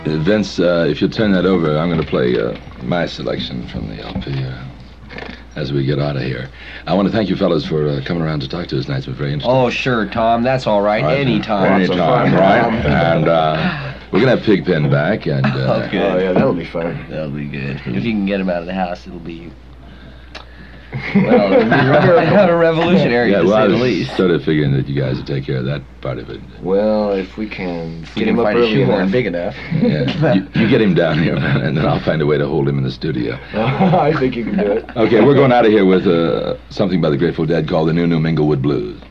Vince, if you'll turn that over, I'm going to play my selection from the LP as we get out of here. I want to thank you fellas for coming around to talk to us tonight. It's been very interesting. Oh, sure, Tom. That's all right. Anytime. Anytime, right? And we're going to have Pigpen back. And, okay. Oh, yeah, that'll be fun. That'll be good. If you can get him out of the house, it'll be... Well, it'll be revolutionary, to say the least. I sort of figuring that you guys would take care of that part of it. Well, if we can get him up early enough. Big enough. Yeah, you get him down here, man, and then I'll find a way to hold him in the studio. I think you can do it. Okay, we're going out of here with something by the Grateful Dead called the New Minglewood Blues.